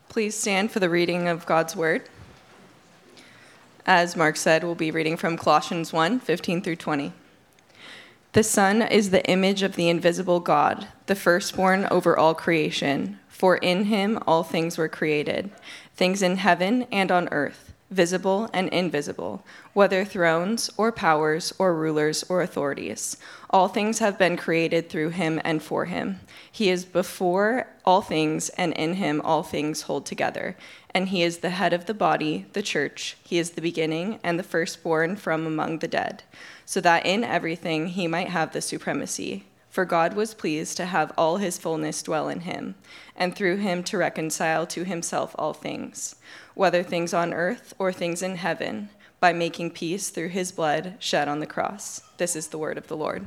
Please stand for the reading of God's Word. As Mark said, we'll be reading from Colossians 1, 15 through 20. The Son is the image of the invisible God, the firstborn over all creation. For in him all things were created, things in heaven and on earth, visible and invisible, whether thrones or powers or rulers or authorities. All things have been created through him and for him. He is before all things, and in him all things hold together. And he is the head of the body, the church. He is the beginning and the firstborn from among the dead, so that in everything he might have the supremacy. For God was pleased to have all his fullness dwell in him, and through him to reconcile to himself all things, whether things on earth or things in heaven, by making peace through his blood shed on the cross. This is the word of the Lord.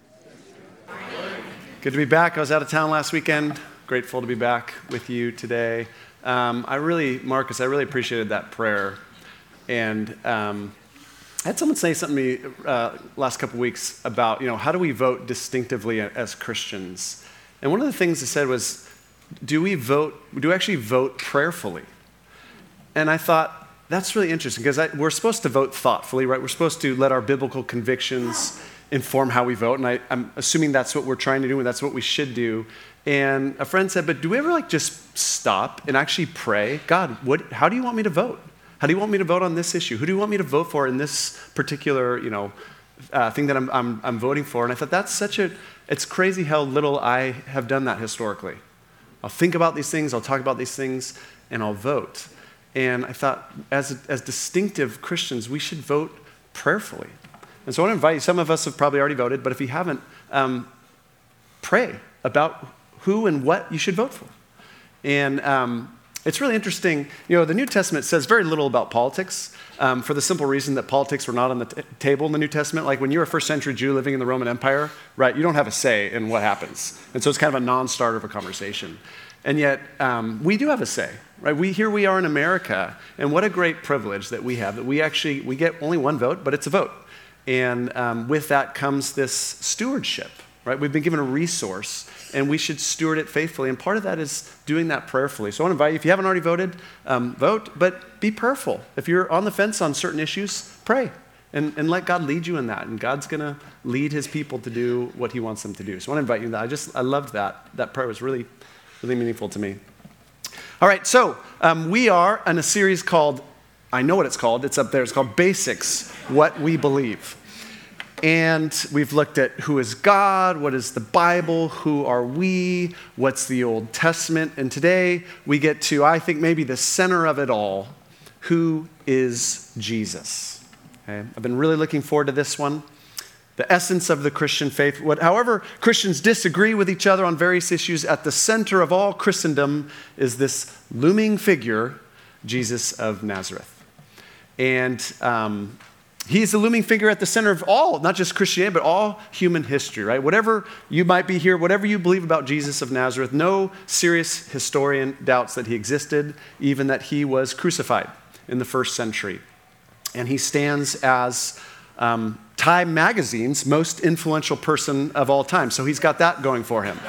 Good to be back. I was out of town last weekend. Grateful to be back with you today. Marcus, I really appreciated that prayer. And I had someone say something to me last couple weeks about, how do we vote distinctively as Christians? And one of the things they said was, do we actually vote prayerfully? And I thought, that's really interesting, because we're supposed to vote thoughtfully, right? We're supposed to let our biblical convictions inform how we vote, and I'm assuming that's what we're trying to do, and that's what we should do. And a friend said, but do we ever just stop and actually pray? God, how do you want me to vote? How do you want me to vote on this issue? Who do you want me to vote for in this particular, thing that I'm voting for? And I thought it's crazy how little I have done that historically. I'll think about these things, I'll talk about these things, and I'll vote. And I thought, as distinctive Christians, we should vote prayerfully. And so I want to invite you, some of us have probably already voted, but if you haven't, pray about who and what you should vote for. And it's really interesting. The New Testament says very little about politics for the simple reason that politics were not on the table in the New Testament. Like when you're a first century Jew living in the Roman Empire, right, you don't have a say in what happens. And so it's kind of a non-starter of a conversation. And yet we do have a say, right? Here we are in America, and what a great privilege that we have, that we get only one vote, but it's a vote. And with that comes this stewardship, right? We've been given a resource, and we should steward it faithfully. And part of that is doing that prayerfully. So I want to invite you, if you haven't already voted, vote, but be prayerful. If you're on the fence on certain issues, pray and let God lead you in that. And God's going to lead his people to do what he wants them to do. So I want to invite you to that. I loved that. That prayer was really, really meaningful to me. All right, so we are in a series called, I know what it's called, it's up there, it's called Basics, What We Believe. And we've looked at who is God, what is the Bible, who are we, what's the Old Testament, and today we get to, I think, maybe the center of it all, who is Jesus? Okay? I've been really looking forward to this one. The essence of the Christian faith. However Christians disagree with each other on various issues, at the center of all Christendom is this looming figure, Jesus of Nazareth. And he's the looming figure at the center of all, not just Christianity, but all human history, right? Whatever you might be here, whatever you believe about Jesus of Nazareth, no serious historian doubts that he existed, even that he was crucified in the first century. And he stands as Time Magazine's most influential person of all time. So he's got that going for him.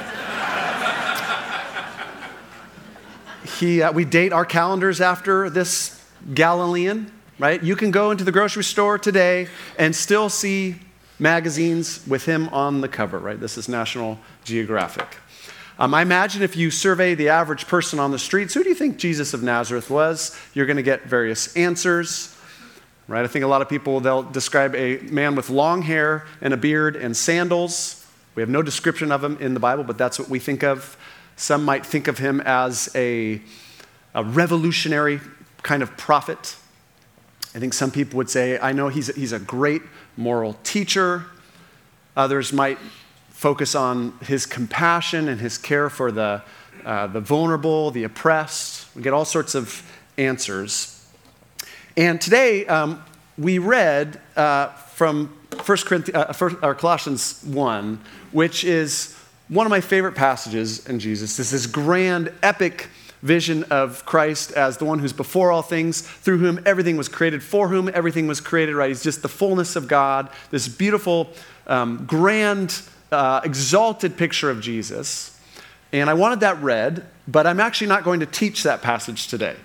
We date our calendars after this Galilean, right? You can go into the grocery store today and still see magazines with him on the cover, right? This is National Geographic. I imagine if you survey the average person on the streets, who do you think Jesus of Nazareth was? You're going to get various answers. Right? I think a lot of people, they'll describe a man with long hair and a beard and sandals. We have no description of him in the Bible, but that's what we think of. Some might think of him as a revolutionary kind of prophet. I think some people would say, I know he's a great moral teacher. Others might focus on his compassion and his care for the vulnerable, the oppressed. We get all sorts of answers. And today, we read from Colossians 1, which is one of my favorite passages in Jesus. This is grand, epic vision of Christ as the one who's before all things, through whom everything was created, for whom everything was created, right? He's just the fullness of God, this beautiful, grand, exalted picture of Jesus. And I wanted that read, but I'm actually not going to teach that passage today.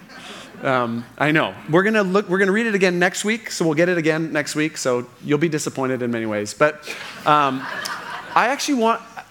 I know. We're going to read it again next week, so we'll get it again next week, so you'll be disappointed in many ways. But I actually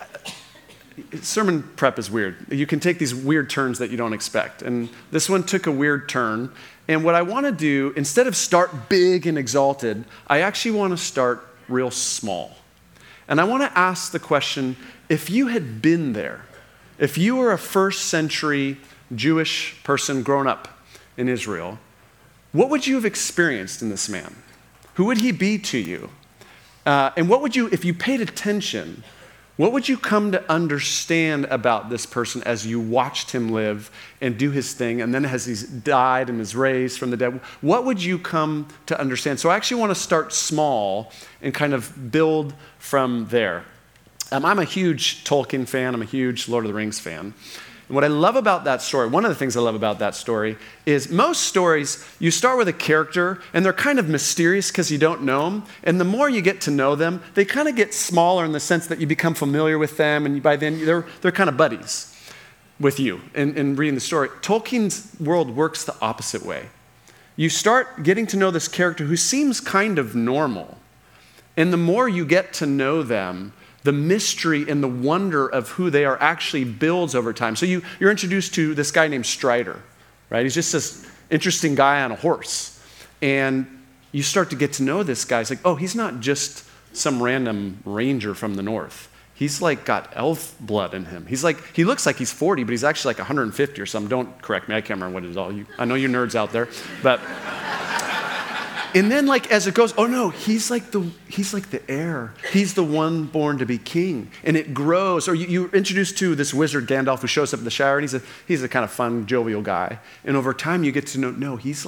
sermon prep is weird. You can take these weird turns that you don't expect. And this one took a weird turn. And what I want to do, instead of start big and exalted, I actually want to start real small. And I want to ask the question, if you had been there, if you were a first century Jewish person growing up in Israel, what would you have experienced in this man? Who would he be to you? And what would you, if you paid attention, what would you come to understand about this person as you watched him live and do his thing, and then as he's died and is raised from the dead? What would you come to understand? So I actually want to start small and kind of build from there. I'm a huge Tolkien fan. I'm a huge Lord of the Rings fan. And what I love about that story, one of the things I love about that story, is most stories, you start with a character, and they're kind of mysterious because you don't know them. And the more you get to know them, they kind of get smaller in the sense that you become familiar with them, and by then they're kind of buddies with you in reading the story. Tolkien's world works the opposite way. You start getting to know this character who seems kind of normal. And the more you get to know them, the mystery and the wonder of who they are actually builds over time. So you're introduced to this guy named Strider, right? He's just this interesting guy on a horse. And you start to get to know this guy. It's like, oh, he's not just some random ranger from the north. He's like got elf blood in him. He looks like he's 40, but he's actually like 150 or something. Don't correct me. I can't remember what it is all. I know you nerds out there, but... And then, like, as it goes, oh no, he's like the heir. He's the one born to be king, and it grows. Or you're introduced to this wizard Gandalf who shows up in the Shire, and he's a kind of fun, jovial guy. And over time, you get to know, no, he's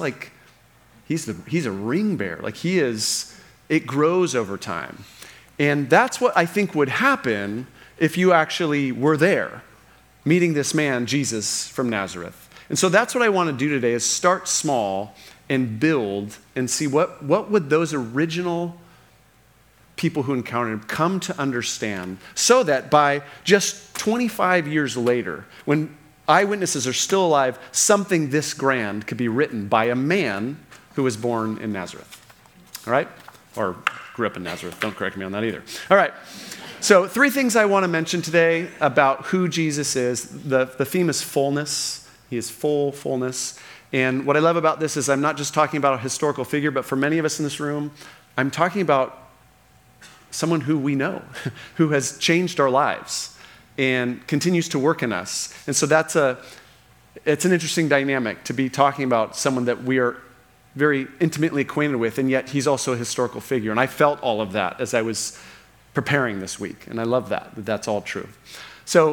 a ring bearer. Like it grows over time, and that's what I think would happen if you actually were there, meeting this man Jesus from Nazareth. And so that's what I want to do today: is start small and build and see what would those original people who encountered him come to understand, so that by just 25 years later, when eyewitnesses are still alive, something this grand could be written by a man who was born in Nazareth. All right? Or grew up in Nazareth. Don't correct me on that either. All right. So 3 things I want to mention today about who Jesus is. The theme is fullness. He is fullness. And what I love about this is I'm not just talking about a historical figure, but for many of us in this room, I'm talking about someone who we know, who has changed our lives and continues to work in us. And so it's an interesting dynamic to be talking about someone that we are very intimately acquainted with, and yet he's also a historical figure. And I felt all of that as I was preparing this week, and I love that's all true. So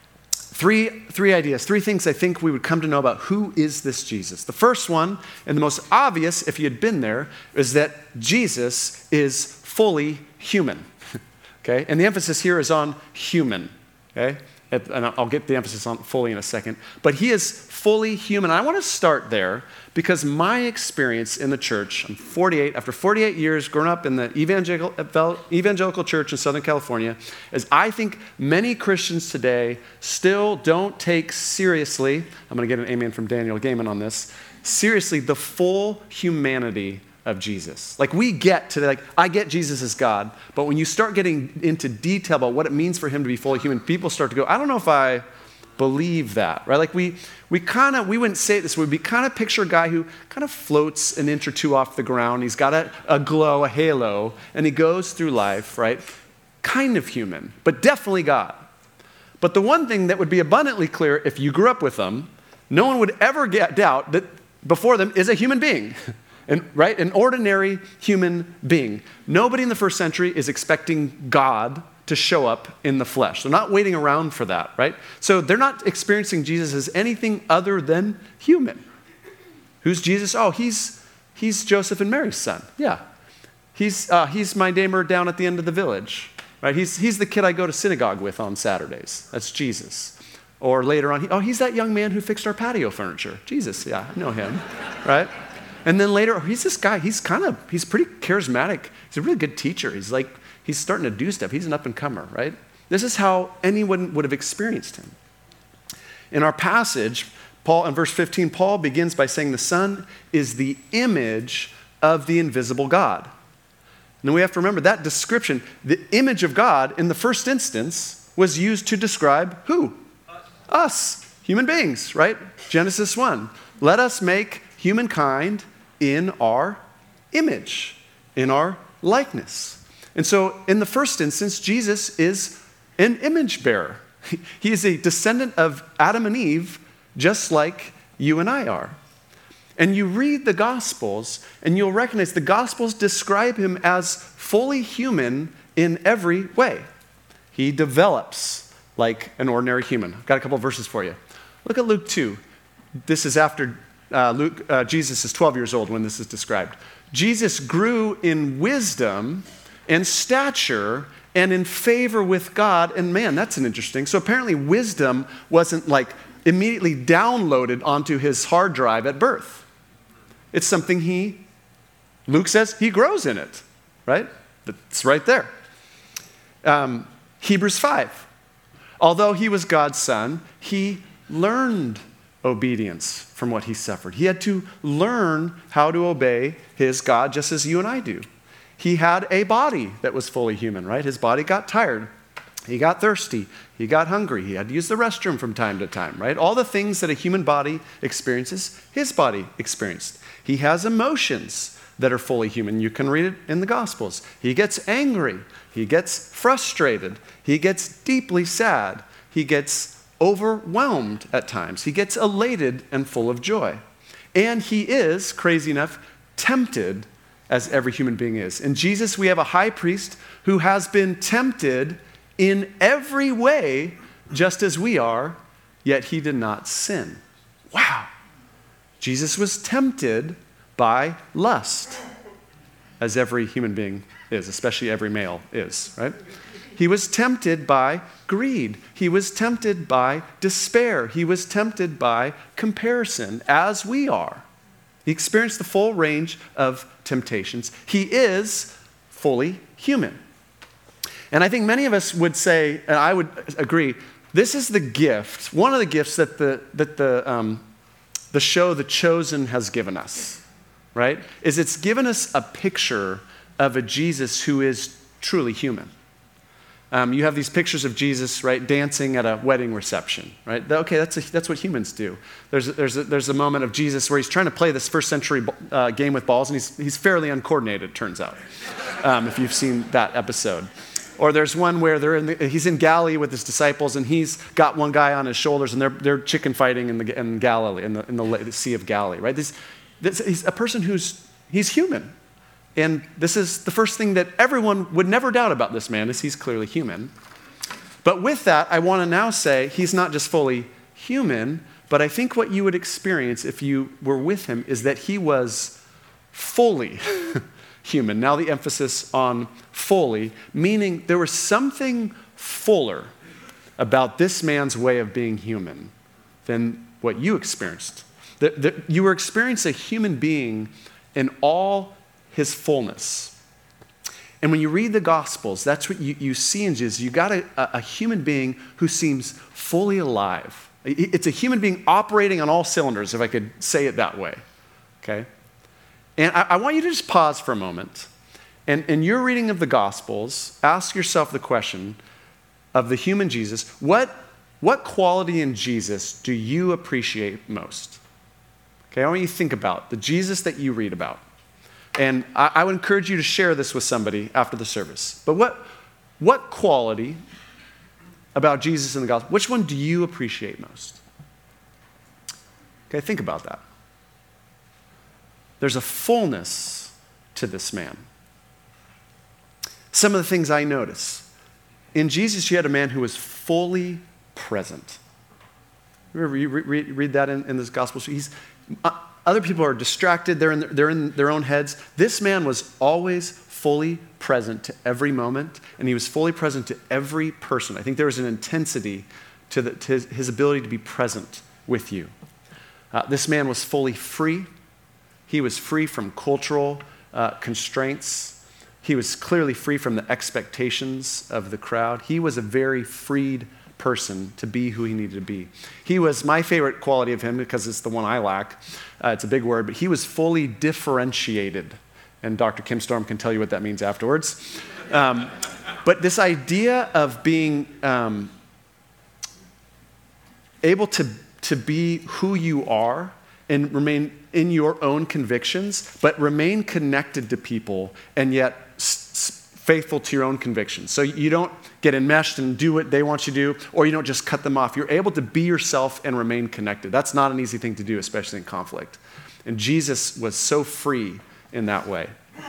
Three ideas, 3 things I think we would come to know about who is this Jesus. The first one, and the most obvious if you had been there, is that Jesus is fully human. Okay? And the emphasis here is on human. Okay? And I'll get the emphasis on fully in a second. But he is fully human. I want to start there because my experience in the church, I'm 48, after 48 years growing up in the evangelical church in Southern California, is I think many Christians today still don't take seriously, I'm going to get an amen from Daniel Gaiman on this, seriously the full humanity of Jesus. Like I get Jesus as God, but when you start getting into detail about what it means for him to be fully human, people start to go, I don't know if I believe that, right? Like we wouldn't say it this way, we kind of picture a guy who kind of floats an inch or 2 off the ground. He's got a glow, a halo, and he goes through life, right? Kind of human, but definitely God. But the one thing that would be abundantly clear if you grew up with them, no one would ever doubt that before them is a human being. Right? An ordinary human being. Nobody in the first century is expecting God to show up in the flesh. They're not waiting around for that, right? So they're not experiencing Jesus as anything other than human. Who's Jesus? Oh, he's Joseph and Mary's son. Yeah. He's my neighbor down at the end of the village, right? He's the kid I go to synagogue with on Saturdays. That's Jesus. Or later on, he's that young man who fixed our patio furniture. Jesus, yeah, I know him, right? And then later, he's this guy, he's pretty charismatic. He's a really good teacher. He's starting to do stuff. He's an up-and-comer, right? This is how anyone would have experienced him. In our passage, Paul, in verse 15, Paul begins by saying the Son is the image of the invisible God. And we have to remember that description, the image of God in the first instance was used to describe who? Us, human beings, right? Genesis 1. Let us make humankind in our image, in our likeness. And so in the first instance, Jesus is an image bearer. He is a descendant of Adam and Eve, just like you and I are. And you read the Gospels, and you'll recognize the Gospels describe him as fully human in every way. He develops like an ordinary human. I've got a couple of verses for you. Look at Luke 2. This is after Jesus is 12 years old when this is described. Jesus grew in wisdom and stature and in favor with God and man. That's an interesting. So apparently wisdom wasn't like immediately downloaded onto his hard drive at birth. It's something Luke says he grows in it, right? It's right there. Hebrews 5. Although he was God's son, he learned obedience from what he suffered. He had to learn how to obey his God just as you and I do. He had a body that was fully human, right? His body got tired. He got thirsty. He got hungry. He had to use the restroom from time to time, right? All the things that a human body experiences, his body experienced. He has emotions that are fully human. You can read it in the Gospels. He gets angry. He gets frustrated. He gets deeply sad. He gets overwhelmed at times. He gets elated and full of joy. And he is, crazy enough, tempted as every human being is. In Jesus, we have a high priest who has been tempted in every way, just as we are, yet he did not sin. Wow. Jesus was tempted by lust, as every human being is, especially every male is, right? He was tempted by greed. He was tempted by despair. He was tempted by comparison, as we are. He experienced the full range of temptations. He is fully human. And I think many of us would say, and I would agree, this is the gift, one of the gifts that the show The Chosen has given us, right? Is it's given us a picture of a Jesus who is truly human. You have these pictures of Jesus, right, dancing at a wedding reception, right? Okay, that's what humans do. There's a moment of Jesus where he's trying to play this first century game with balls, and he's fairly uncoordinated, turns out, if you've seen that episode. Or there's one where he's in Galilee with his disciples, and he's got one guy on his shoulders, and they're chicken fighting in Galilee, in the Sea of Galilee, right? He's a person he's human. And this is the first thing that everyone would never doubt about this man, is he's clearly human. But with that, I want to now say he's not just fully human, but I think what you would experience if you were with him is that he was fully human. Now the emphasis on fully, meaning there was something fuller about this man's way of being human than what you experienced. You were experiencing a human being in all his fullness. And when you read the Gospels, that's what you see in Jesus. You got a human being who seems fully alive. It's a human being operating on all cylinders, if I could say it that way. Okay? And I want you to just pause for a moment. And in your reading of the Gospels, ask yourself the question of the human Jesus, what quality in Jesus do you appreciate most? Okay, I want you to think about the Jesus that you read about. And I would encourage you to share this with somebody after the service. But what quality about Jesus in the gospel, which one do you appreciate most? Okay, think about that. There's a fullness to this man. Some of the things I notice. In Jesus, you had a man who was fully present. Remember, you read that in this gospel. Other people are distracted. They're in their own heads. This man was always fully present to every moment, and he was fully present to every person. I think there was an intensity to his ability to be present with you. This man was fully free. He was free from cultural constraints. He was clearly free from the expectations of the crowd. He was a very freed person to be who he needed to be. He was my favorite quality of him because it's the one I lack. It's a big word, but he was fully differentiated. And Dr. Kim Storm can tell you what that means afterwards. But this idea of being able to be who you are and remain in your own convictions, but remain connected to people and yet faithful to your own convictions. So you don't get enmeshed and do what they want you to do, or you don't just cut them off. You're able to be yourself and remain connected. That's not an easy thing to do, especially in conflict. And Jesus was so free in that way.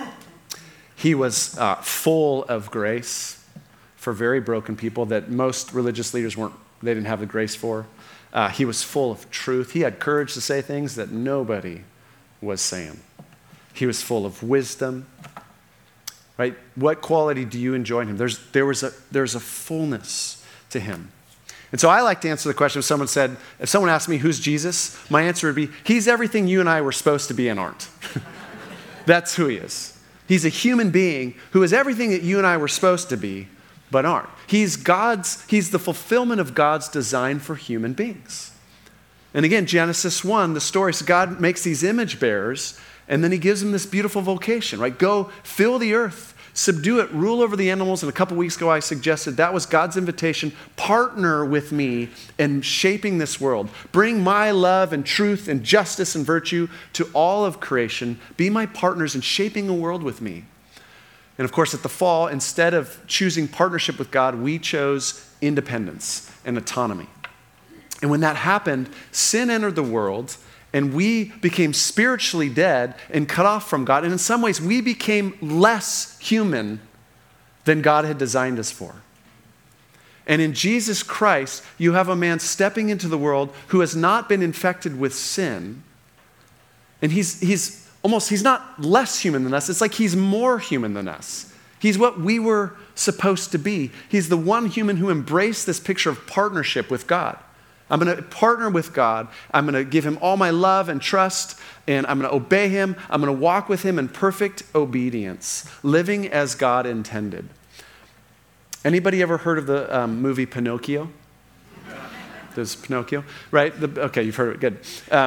He was full of grace for very broken people that most religious leaders they didn't have the grace for. He was full of truth. He had courage to say things that nobody was saying. He was full of wisdom. Right? What quality do you enjoy in him? There's a fullness to him. And so I like to answer the question if someone asked me, who's Jesus? My answer would be, he's everything you and I were supposed to be and aren't. That's who he is. He's a human being who is everything that you and I were supposed to be, but aren't. He's the fulfillment of God's design for human beings. And again, Genesis 1, the story, so God makes these image bearers, and then he gives them this beautiful vocation, right? Go fill the earth, subdue it, rule over the animals. And a couple weeks ago, I suggested that was God's invitation. Partner with me in shaping this world. Bring my love and truth and justice and virtue to all of creation. Be my partners in shaping a world with me. And of course, at the fall, instead of choosing partnership with God, we chose independence and autonomy. And when that happened, sin entered the world, and we became spiritually dead and cut off from God. And in some ways, we became less human than God had designed us for. And in Jesus Christ, you have a man stepping into the world who has not been infected with sin. And he's not less human than us. It's like he's more human than us. He's what we were supposed to be. He's the one human who embraced this picture of partnership with God. I'm going to partner with God. I'm going to give him all my love and trust, and I'm going to obey him. I'm going to walk with him in perfect obedience, living as God intended. Anybody ever heard of the movie Pinocchio? There's Pinocchio, right? Okay, you've heard of it.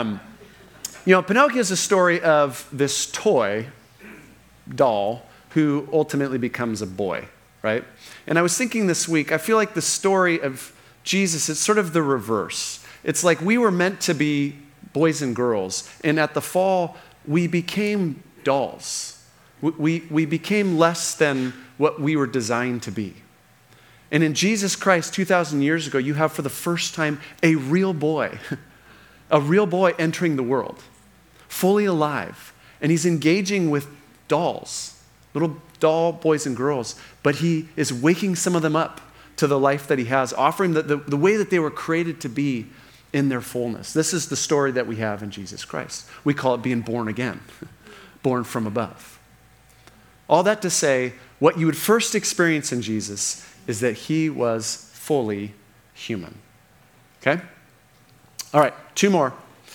Good. Pinocchio is a story of this toy doll who ultimately becomes a boy, right? And I was thinking this week, I feel like the story of Jesus, it's sort of the reverse. It's like we were meant to be boys and girls, and at the fall, we became dolls. We became less than what we were designed to be. And in Jesus Christ, 2,000 years ago, you have for the first time a real boy entering the world, fully alive, and he's engaging with dolls, little doll boys and girls, but he is waking some of them up to the life that he has, offering the way that they were created to be in their fullness. This is the story that we have in Jesus Christ. We call it being born again, born from above. All that to say, what you would first experience in Jesus is that he was fully human. Okay? All right, two more.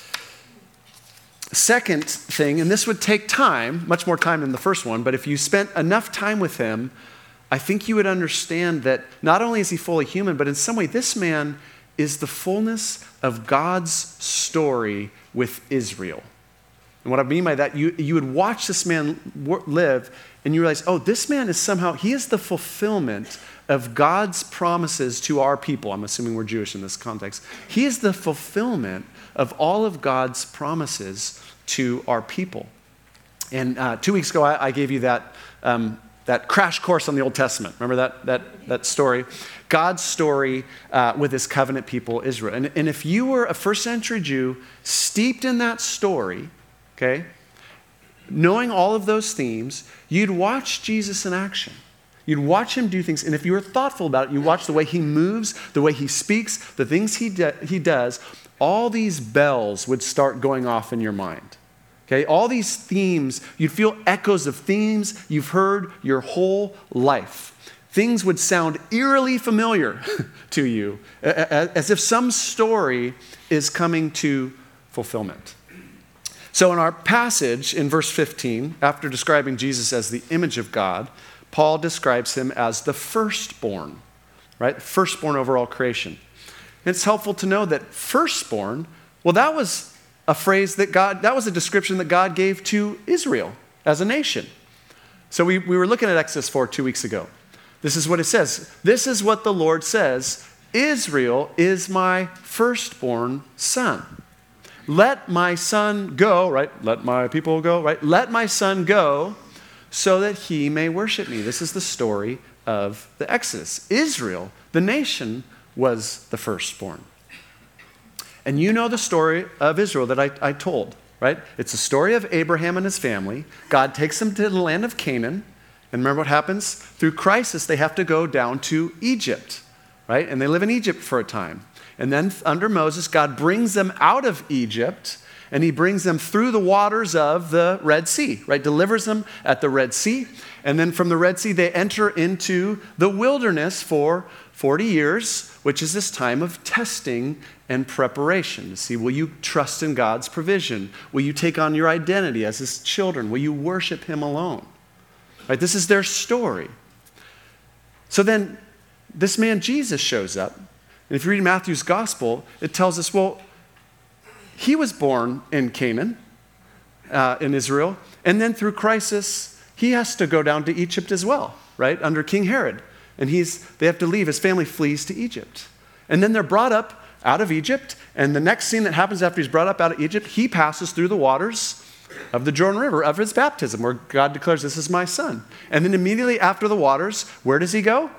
Second thing, and this would take time, much more time than the first one, but if you spent enough time with him, I think you would understand that not only is he fully human, but in some way, this man is the fullness of God's story with Israel. And what I mean by that, you would watch this man live, and you realize, this man is he is the fulfillment of God's promises to our people. I'm assuming we're Jewish in this context. He is the fulfillment of all of God's promises to our people. And 2 weeks ago, I gave you that crash course on the Old Testament. Remember that story? God's story with his covenant people, Israel. And if you were a first century Jew steeped in that story, okay, knowing all of those themes, you'd watch Jesus in action. You'd watch him do things. And if you were thoughtful about it, you watch the way he moves, the way he speaks, the things he does, all these bells would start going off in your mind. Okay, all these themes, you'd feel echoes of themes you've heard your whole life. Things would sound eerily familiar to you, as if some story is coming to fulfillment. So in our passage in verse 15, after describing Jesus as the image of God, Paul describes him as the firstborn right? Firstborn over all creation. And it's helpful to know that firstborn, well, that was a phrase that was a description that God gave to Israel as a nation. So we were looking at Exodus 4 2 weeks ago. This is what it says. This is what the Lord says. Israel is my firstborn son. Let my son go, right? Let my people go, right? Let my son go so that he may worship me. This is the story of the Exodus. Israel, the nation, was the firstborn. And you know the story of Israel that I told, right? It's the story of Abraham and his family. God takes them to the land of Canaan. And remember what happens? Through crisis, they have to go down to Egypt, right? And they live in Egypt for a time. And then under Moses, God brings them out of Egypt, and he brings them through the waters of the Red Sea, right? Delivers them at the Red Sea. And then from the Red Sea, they enter into the wilderness for 40 years, which is this time of testing and preparation. To see, will you trust in God's provision? Will you take on your identity as his children? Will you worship him alone? Right? This is their story. So then this man Jesus shows up. And if you read Matthew's gospel, it tells us, well, he was born in Canaan, in Israel. And then through crisis, he has to go down to Egypt as well, right? Under King Herod. And they have to leave. His family flees to Egypt. And then they're brought up out of Egypt. And the next scene that happens after he's brought up out of Egypt, he passes through the waters of the Jordan River of his baptism, where God declares, this is my son. And then immediately after the waters, where does he go?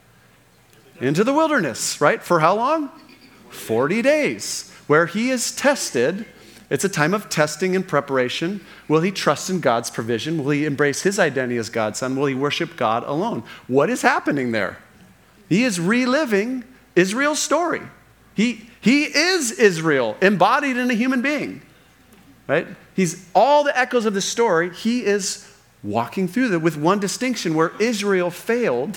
Into the wilderness, right? For how long? 40 days, where he is tested. It's a time of testing and preparation. Will he trust in God's provision? Will he embrace his identity as God's son? Will he worship God alone? What is happening there? He is reliving Israel's story. He is Israel, embodied in a human being, right? He's all the echoes of the story. He is walking through them with one distinction: where Israel failed,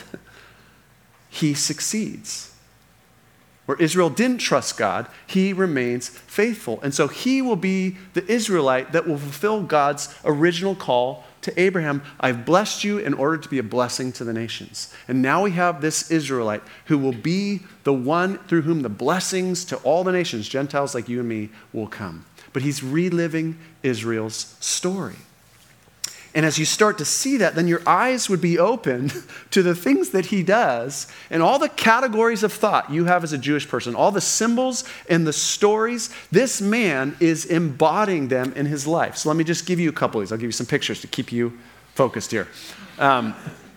he succeeds. Where Israel didn't trust God, he remains faithful. And so he will be the Israelite that will fulfill God's original call to Abraham. I've blessed you in order to be a blessing to the nations. And now we have this Israelite who will be the one through whom the blessings to all the nations, Gentiles like you and me, will come. But he's reliving Israel's story. And as you start to see that, then your eyes would be open to the things that he does and all the categories of thought you have as a Jewish person, all the symbols and the stories. This man is embodying them in his life. So let me just give you a couple of these. I'll give you some pictures to keep you focused here. The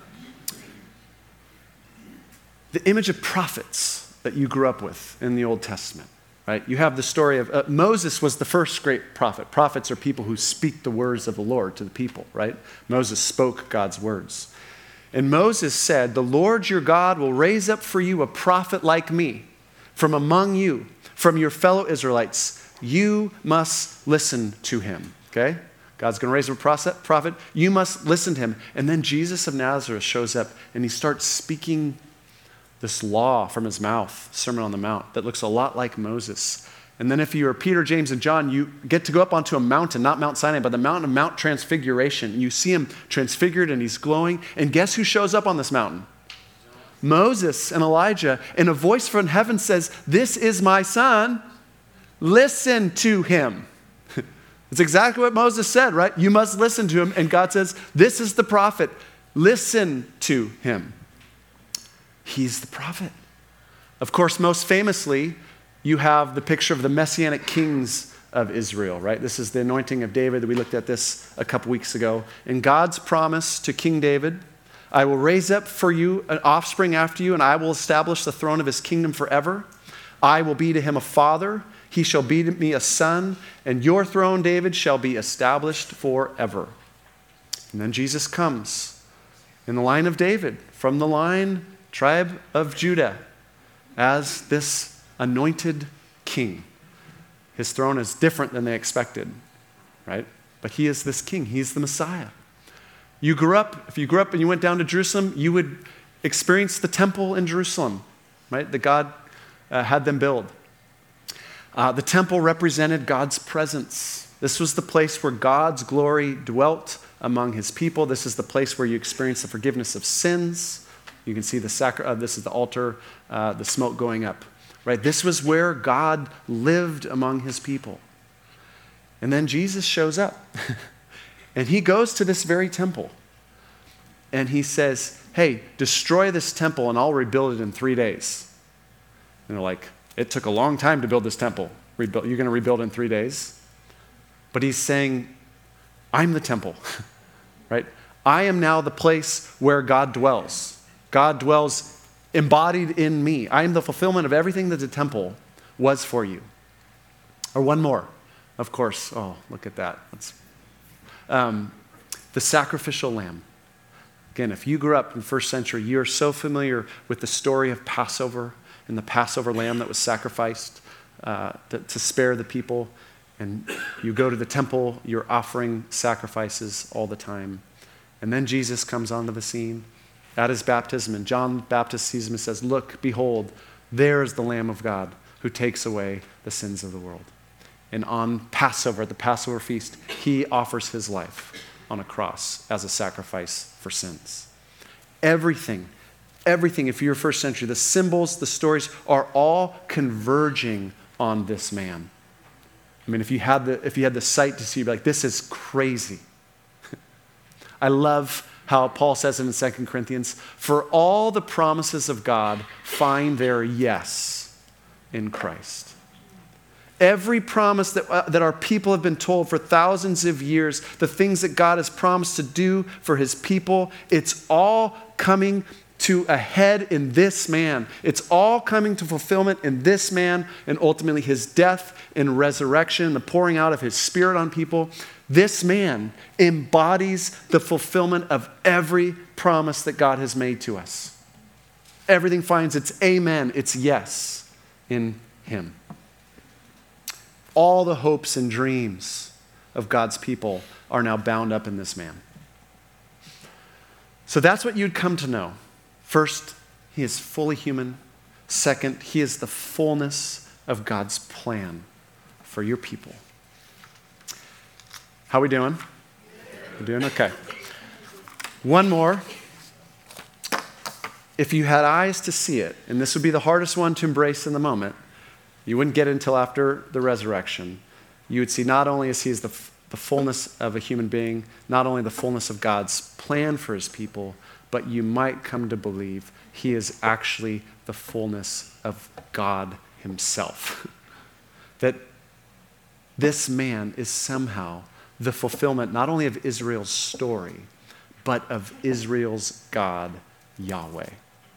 image of prophets that you grew up with in the Old Testament. Right? You have the story of Moses was the first great prophet. Prophets are people who speak the words of the Lord to the people, right? Moses spoke God's words. And Moses said, the Lord your God will raise up for you a prophet like me from among you, from your fellow Israelites. You must listen to him, okay? God's going to raise up a prophet. You must listen to him. And then Jesus of Nazareth shows up and he starts speaking this law from his mouth, Sermon on the Mount, that looks a lot like Moses. And then if you are Peter, James, and John, you get to go up onto a mountain, not Mount Sinai, but the mountain of Mount Transfiguration. And you see him transfigured and he's glowing. And guess who shows up on this mountain? Moses and Elijah. And a voice from heaven says, this is my son. Listen to him. It's exactly what Moses said, right? You must listen to him. And God says, this is the prophet. Listen to him. He's the prophet. Of course, most famously, you have the picture of the messianic kings of Israel, right? This is the anointing of David. We looked at this a couple weeks ago. And God's promise to King David, I will raise up for you an offspring after you, and I will establish the throne of his kingdom forever. I will be to him a father. He shall be to me a son. And your throne, David, shall be established forever. And then Jesus comes in the line of David, from the tribe of Judah, as this anointed king. His throne is different than they expected, right? But he is this king. He's the Messiah. If you grew up and you went down to Jerusalem, you would experience the temple in Jerusalem, right? That God had them build. The temple represented God's presence. This was the place where God's glory dwelt among his people. This is the place where you experience the forgiveness of sins. You can see this is the altar, the smoke going up, right? This was where God lived among his people. And then Jesus shows up, and he goes to this very temple, and he says, hey, destroy this temple, and I'll rebuild it in 3 days. And they're like, it took a long time to build this temple. You're going to rebuild in 3 days? But he's saying, I'm the temple, right? I am now the place where God dwells. God dwells embodied in me. I am the fulfillment of everything that the temple was for you. Or one more, of course. Oh, look at that. The sacrificial lamb. Again, if you grew up in the first century, you're so familiar with the story of Passover and the Passover lamb that was sacrificed to spare the people. And you go to the temple, you're offering sacrifices all the time. And then Jesus comes onto the scene at his baptism, and John the Baptist sees him and says, look, behold, there is the Lamb of God who takes away the sins of the world. And on Passover, at the Passover feast, he offers his life on a cross as a sacrifice for sins. Everything, if you're first century, the symbols, the stories are all converging on this man. I mean, if you had the sight to see, you'd be like, this is crazy. I love how Paul says it in 2 Corinthians, for all the promises of God find their yes in Christ. Every promise that our people have been told for thousands of years, the things that God has promised to do for his people, it's all coming to a head in this man. It's all coming to fulfillment in this man, and ultimately his death and resurrection, the pouring out of his Spirit on people. This man embodies the fulfillment of every promise that God has made to us. Everything finds its amen, its yes in him. All the hopes and dreams of God's people are now bound up in this man. So that's what you'd come to know. First, he is fully human. Second, he is the fullness of God's plan for your people. How we doing? We're doing okay. One more. If you had eyes to see it, and this would be the hardest one to embrace in the moment, you wouldn't get it until after the resurrection. You would see not only is he the fullness of a human being, not only the fullness of God's plan for his people, but you might come to believe he is actually the fullness of God himself. That this man is somehow the fulfillment not only of Israel's story, but of Israel's God, Yahweh.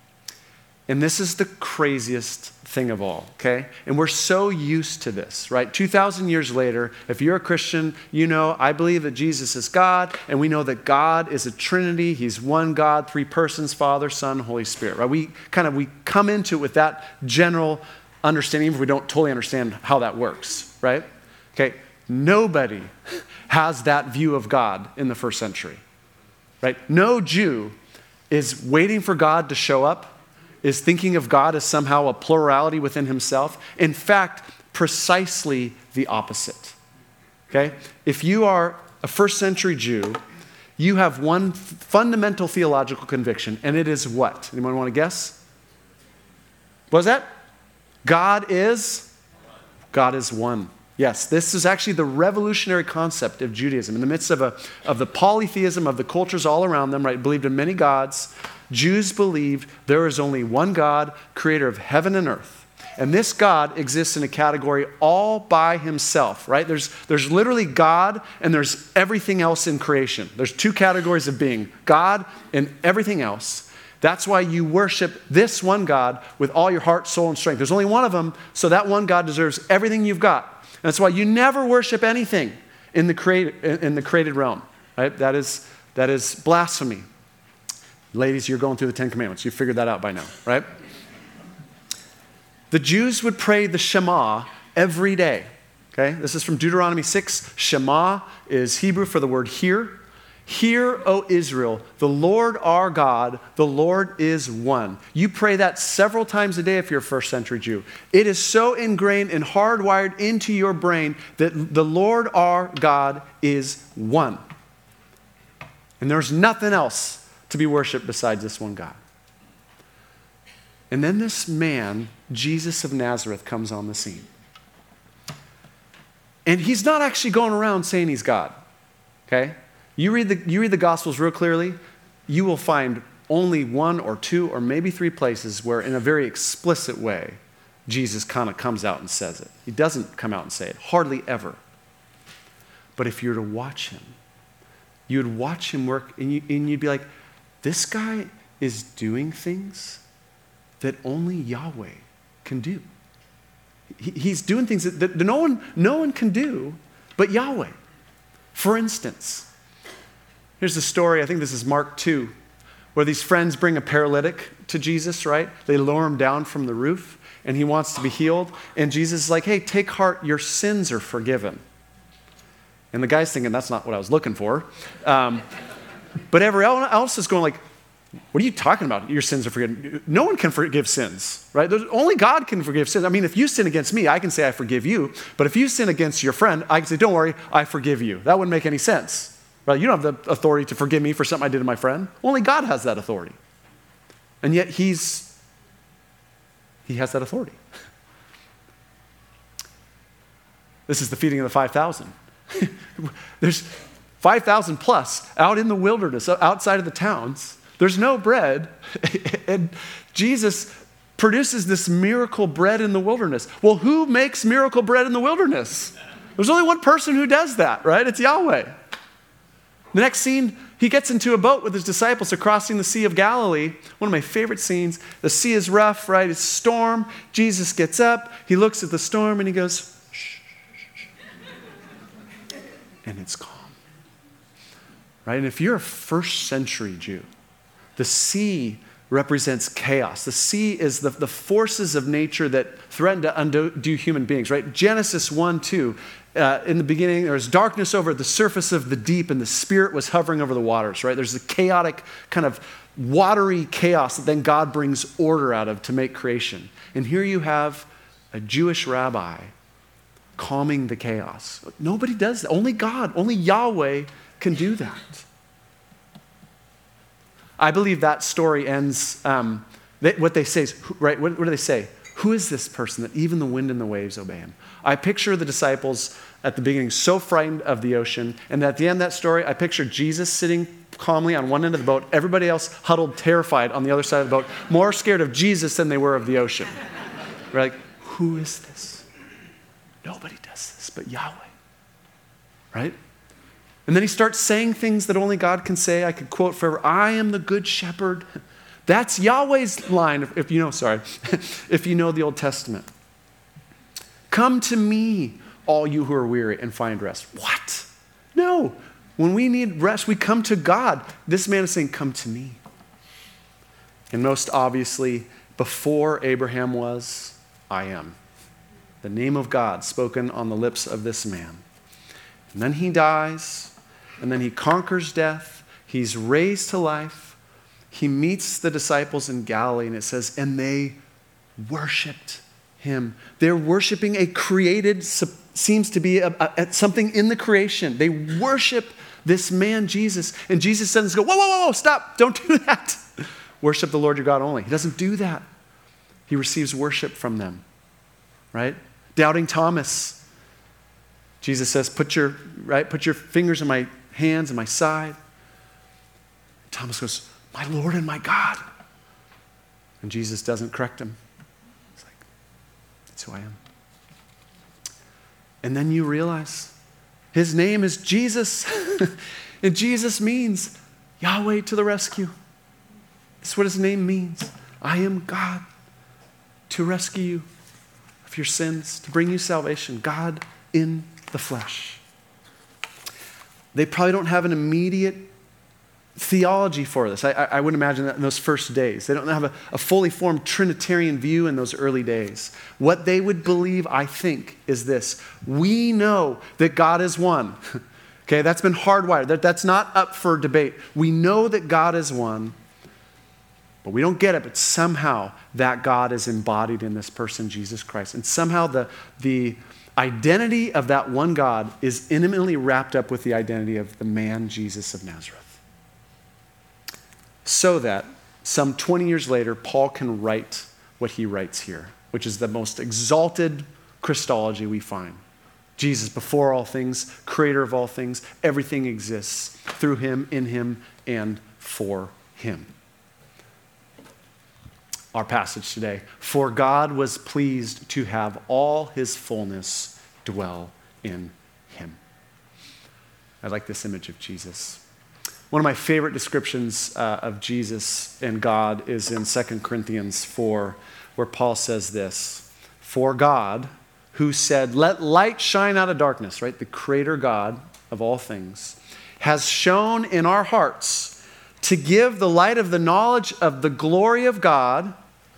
And this is the craziest thing of all, okay? And we're so used to this, right? 2,000 years later, if you're a Christian, you know, I believe that Jesus is God, and we know that God is a Trinity. He's one God, 3 persons, Father, Son, Holy Spirit, right? We come into it with that general understanding, even if we don't totally understand how that works, right? Okay, nobody has that view of God in the first century, right? No Jew is waiting for God to show up, is thinking of God as somehow a plurality within himself. In fact, precisely the opposite, okay? If you are a first century Jew, you have one fundamental theological conviction, and it is what? Anyone want to guess? What is that? God is one. Yes, this is actually the revolutionary concept of Judaism. In the midst of the polytheism of the cultures all around them, right, believed in many gods, Jews believed there is only one God, creator of heaven and earth. And this God exists in a category all by himself, right? There's literally God and there's everything else in creation. There's 2 categories of being, God and everything else. That's why you worship this one God with all your heart, soul, and strength. There's only one of them, so that one God deserves everything you've got. And that's why you never worship anything in the created realm, right? That is blasphemy. Ladies, you're going through the 10 Commandments. You figured that out by now, right? The Jews would pray the Shema every day, okay? This is from Deuteronomy 6. Shema is Hebrew for the word hear. Hear, O Israel, the Lord our God, the Lord is one. You pray that several times a day if you're a first century Jew. It is so ingrained and hardwired into your brain that the Lord our God is one. And there's nothing else to be worshiped besides this one God. And then this man, Jesus of Nazareth, comes on the scene. And he's not actually going around saying he's God, okay? You read the Gospels real clearly, you will find only one or two or maybe three places where in a very explicit way, Jesus kind of comes out and says it. He doesn't come out and say it, hardly ever. But if you were to watch him, you would watch him work and you'd be like, this guy is doing things that only Yahweh can do. He's doing things that no one can do but Yahweh. For instance, here's the story, I think this is Mark 2, where these friends bring a paralytic to Jesus, right? They lower him down from the roof, and he wants to be healed. And Jesus is like, hey, take heart, your sins are forgiven. And the guy's thinking, that's not what I was looking for. But everyone else is going like, what are you talking about? Your sins are forgiven. No one can forgive sins, right? Only God can forgive sins. I mean, if you sin against me, I can say I forgive you. But if you sin against your friend, I can say, don't worry, I forgive you. That wouldn't make any sense, right? You don't have the authority to forgive me for something I did to my friend. Only God has that authority. And yet he has that authority. This is the feeding of the 5,000. There's 5,000 plus out in the wilderness, outside of the towns. There's no bread, and Jesus produces this miracle bread in the wilderness. Well, who makes miracle bread in the wilderness? There's only one person who does that, right? It's Yahweh. The next scene, he gets into a boat with his disciples crossing the Sea of Galilee. One of my favorite scenes. The sea is rough, right? It's a storm. Jesus gets up. He looks at the storm and he goes, shh, shh, shh. And it's calm. Right? And if you're a first century Jew, the sea represents chaos. The sea is the forces of nature that threaten to undo human beings, right? Genesis 1:2, in the beginning, there was darkness over the surface of the deep, and the Spirit was hovering over the waters, right? There's a chaotic kind of watery chaos that then God brings order out of to make creation. And here you have a Jewish rabbi calming the chaos. Nobody does that. Only God, only Yahweh can do that. I believe that story ends, what they say is, right, what do they say? Who is this person that even the wind and the waves obey him? I picture the disciples at the beginning so frightened of the ocean, and at the end of that story, I picture Jesus sitting calmly on one end of the boat, everybody else huddled, terrified on the other side of the boat, more scared of Jesus than they were of the ocean. We're like, who is this? Nobody does this but Yahweh, right? And then he starts saying things that only God can say. I could quote forever, I am the good shepherd. That's Yahweh's line, if you know the Old Testament. Come to me, all you who are weary, and find rest. What? No. When we need rest, we come to God. This man is saying, come to me. And most obviously, before Abraham was, I am. The name of God spoken on the lips of this man. And then he dies. And then he conquers death. He's raised to life. He meets the disciples in Galilee, and it says, and they worshiped him. They're worshiping a created, seems to be something in the creation. They worship this man, Jesus. And Jesus doesn't go, whoa, stop, don't do that. Worship the Lord your God only. He doesn't do that. He receives worship from them, right? Doubting Thomas. Jesus says, put your fingers in my hands and my side. Thomas goes, my Lord and my God. And Jesus doesn't correct him. He's like, that's who I am. And then you realize his name is Jesus. And Jesus means Yahweh to the rescue. That's what his name means. I am God to rescue you of your sins, to bring you salvation. God in the flesh. They probably don't have an immediate theology for this. I would imagine that in those first days. They don't have a fully formed Trinitarian view in those early days. What they would believe, I think, is this. We know that God is one. Okay, that's been hardwired. That's not up for debate. We know that God is one, but we don't get it. But somehow that God is embodied in this person, Jesus Christ. And somehow the identity of that one God is intimately wrapped up with the identity of the man Jesus of Nazareth. So that some 20 years later, Paul can write what he writes here, which is the most exalted Christology we find. Jesus, before all things, creator of all things, everything exists through him, in him, and for him. Our passage today, for God was pleased to have all his fullness dwell in him. I like this image of Jesus. One of my favorite descriptions of Jesus and God is in 2 Corinthians 4, where Paul says this, for God, who said, let light shine out of darkness, right? The creator God of all things, has shone in our hearts to give the light of the knowledge of the glory of God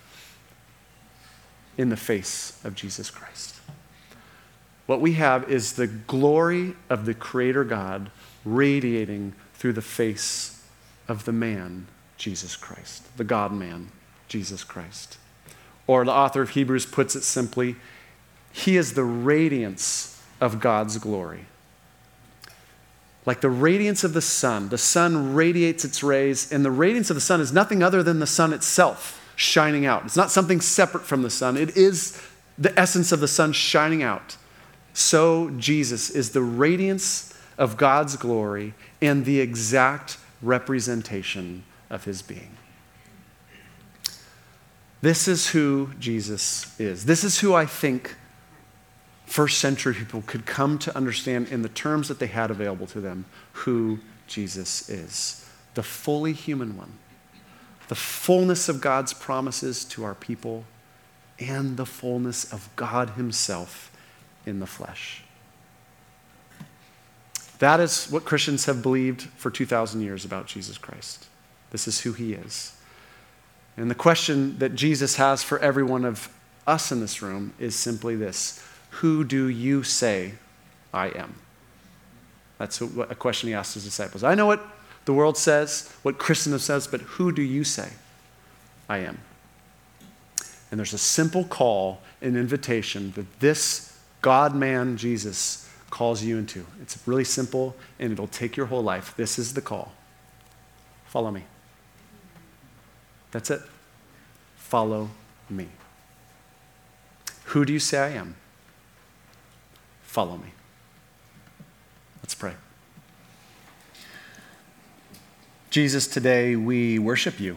in the face of Jesus Christ. What we have is the glory of the creator God radiating through the face of the man, Jesus Christ, the God-man, Jesus Christ. Or the author of Hebrews puts it simply, he is the radiance of God's glory. Like the radiance of the sun radiates its rays, and the radiance of the sun is nothing other than the sun itself shining out. It's not something separate from the sun. It is the essence of the sun shining out. So Jesus is the radiance of God's glory and the exact representation of his being. This is who Jesus is. This is who I think first century people could come to understand in the terms that they had available to them who Jesus is. The fully human one. The fullness of God's promises to our people and the fullness of God himself in the flesh. That is what Christians have believed for 2,000 years about Jesus Christ. This is who he is. And the question that Jesus has for every one of us in this room is simply this: who do you say I am? That's a question he asked his disciples. I know what the world says, what Christendom says, but who do you say I am? And there's a simple call, an invitation that this God-man Jesus calls you into. It's really simple, and it'll take your whole life. This is the call. Follow me. That's it. Follow me. Who do you say I am? Follow me. Let's pray. Jesus, today we worship you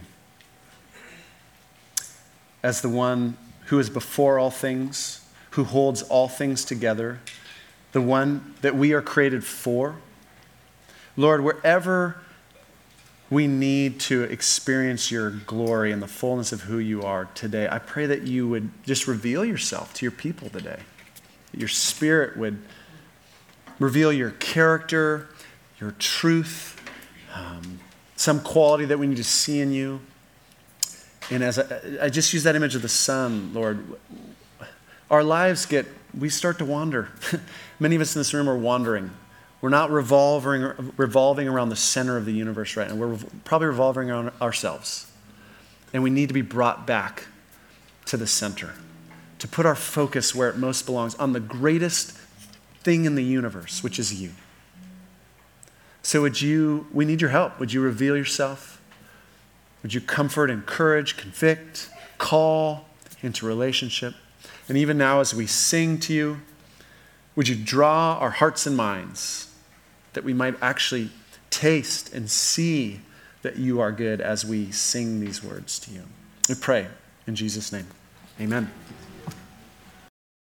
as the one who is before all things, who holds all things together, the one that we are created for. Lord, wherever we need to experience your glory and the fullness of who you are today, I pray that you would just reveal yourself to your people today. That your Spirit would reveal your character, your truth, some quality that we need to see in you. And as I just use that image of the sun, Lord, our lives we start to wander. Many of us in this room are wandering. We're not revolving around the center of the universe right now. We're probably revolving around ourselves. And we need to be brought back to the center, to put our focus where it most belongs, on the greatest thing in the universe, which is you. So we need your help. Would you reveal yourself? Would you comfort, encourage, convict, call into relationship? And even now as we sing to you, would you draw our hearts and minds that we might actually taste and see that you are good as we sing these words to you? We pray in Jesus' name. Amen.